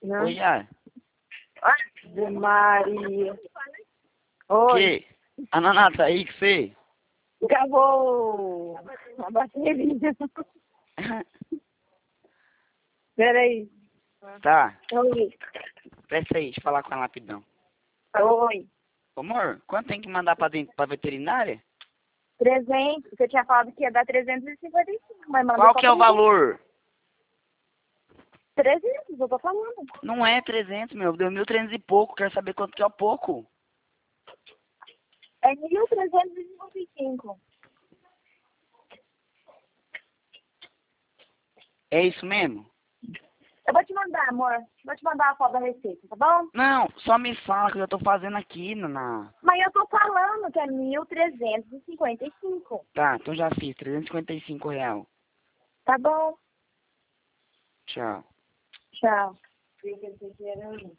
Não. Oi, Yara. Ave Maria. Oi. Que? A Naná tá aí que você? Acabou a bateria. Peraí. Tá. Oi. Presta aí, deixa eu falar com ela rapidão. Oi. Ô, amor, quanto tem que mandar pra veterinária? 300. Você tinha falado que ia dar 355, mas manda Qual só que é o 300. valor? 300, eu tô falando. Não é 300, meu. Deu 1.300 e pouco. Quero saber quanto que é o pouco. É 1.355. É isso mesmo? Eu vou te mandar, amor. Vou te mandar a foto da receita, tá bom? Não, só me fala que eu já tô fazendo aqui, Naná. Mas eu tô falando que é 1.355. Tá, então já fiz. R$ 355. Tá bom. Tchau. Tchau.